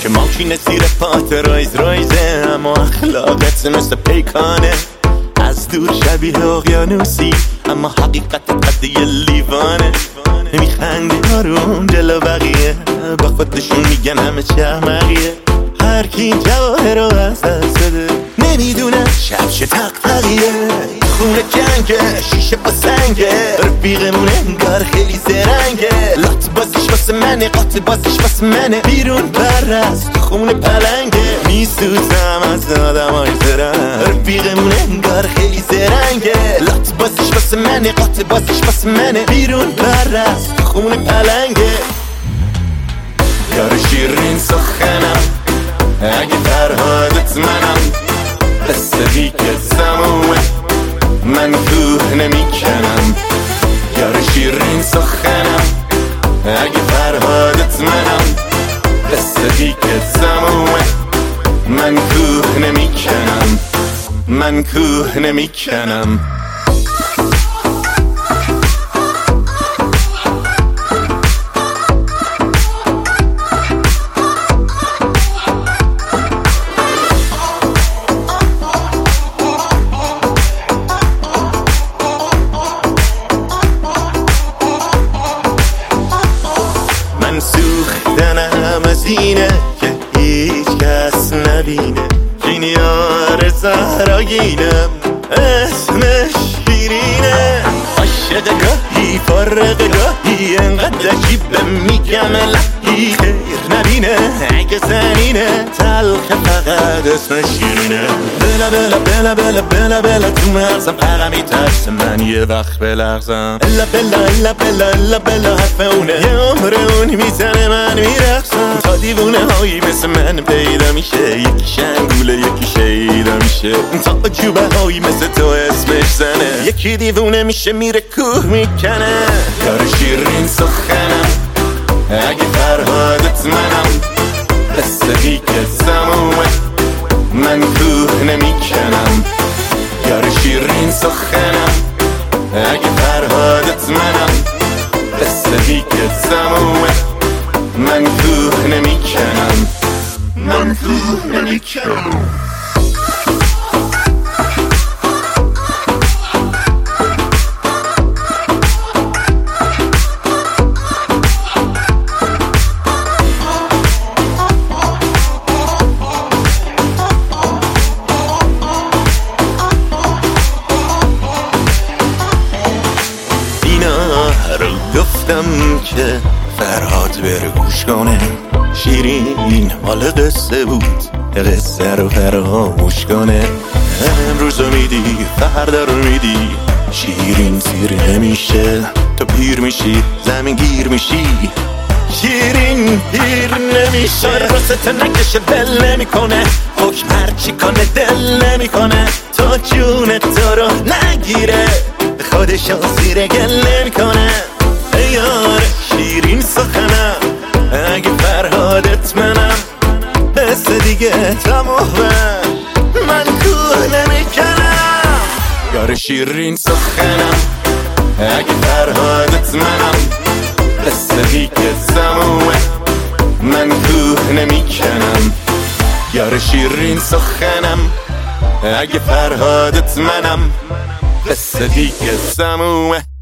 که ماشین زیر پات رایزه، اما اخلاقت مثل پیکانه. از دور شبیه اقیانوسی، اما حقیقت قد یه لیوانه. میخندی آروم جلو بقیه، با خودشون میگن همه چه احمقیه. هر کی جواهر رو از دست بده نمیدونه شب چه تقیه. خونه جنگه، شیشه با سنگه، رفیقمون انگار خیلی زرنگه. لات بازیش واسه منه، قاط بازیش واسه منه. بیرون پرست تو خونه پلنگه، میسوزم از آدمای زرنگ. رفیقمون انگار خیلی زرنگه. لات بازیش واسه منه، قاط بازیش واسه منه. بیرون پرست تو خونه پلنگه. یار شیرین سخنم، اگه فرهادت منم، قصه بی که زمومه من کوه نمیکنم. یار شیرین سخنم، اگه فرهادت منم، قصه بی که زمومه من کوه نمیکنم. من کوه نمیکنم. من سوختنم از اینه که هیچ کس نبینه. این یار زهراگینم، اسمش شیرینه. عاشق گاهی فارغ گاهی، انقدر عجیبه میگم الهی خیر نبینه. اگه زنینه تلخ فقط اسمش شیرینه. بلا بلا بلا بلا بلا بلا تو مغزم فقط میترسه من یه وقت بلغزم. الا بلا الا بلا الا بلا حرف اونه، یه عمر اون میزنه من میرقصم. تا دیوونه هایی مثل من پیدا میشه، یکی شنگوله یکی شیدا میشه. تا جوبه هایی مثل تو اسمش زنه، یکی دیوونه میشه میره کوه میکنه. یار شیرین سخنم، اگه فرهادت منم، قصه بی که زمومه من کوه نمیکنم. یار شیرین سخنم، اگه فرهادت منم، قصه بی که زمومه من کوه نمیکنم. من کوه نمیکنم. رو گفتم که فرهاد بره گوش کنه. شیرین مال قصه بود، قصه رو فراموش کنه. امروز رو میدی فردا رو میدی، شیرین سیر نمیشه. تو پیر میشی زمین گیر میشی، شیرین پیر نمیشه. راست نکشه دل نمیکنه، حکم هرچی کنه دل نمیکنه. تا جون تو رو نگیره خودش زیر گل نمیکنه. ای یار شیرین سخنم، اگه فرهادت منم، بس دیگه تمومه من کوه نمیکنم. یار شیرین سخنم، اگه فرهادت منم، بس دیگه تمومه من کوه نمیکنم. یار شیرین سخنم، اگه فرهادت منم، قصه دیگه تمومه